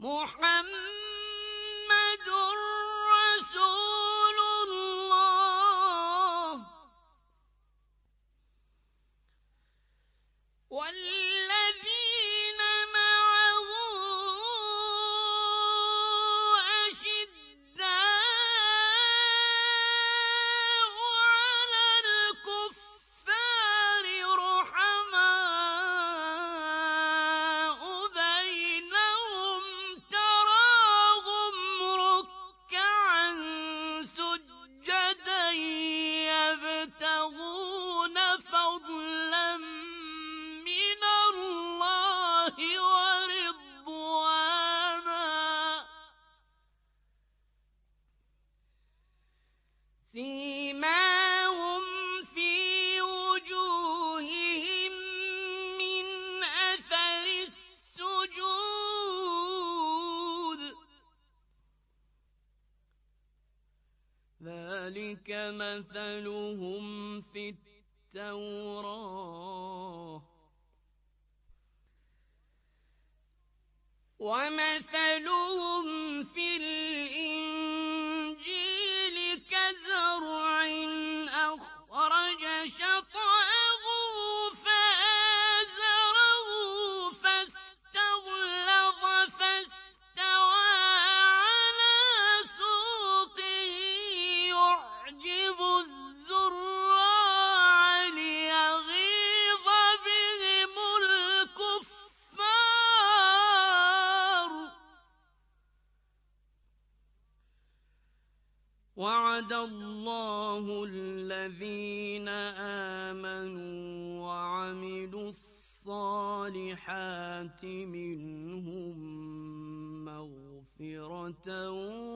محمد رسول الله والذين معه أشداء على الكفار رحماء بينهم تراهم ركعا سجدا يبتغون فضلا من الله ورضوانا سيماهم في وجوههم من أثر السجود ذلك مثلهم في التوراة ومثلهم في الإنجيل كزرع أخرج شطأه فآزره فاستغلظ فاستوى على سوقه يعجب الزراع ليغيظ بهم الكفار وعد الله الذين آمنوا وعملوا الصالحات منهم مغفرة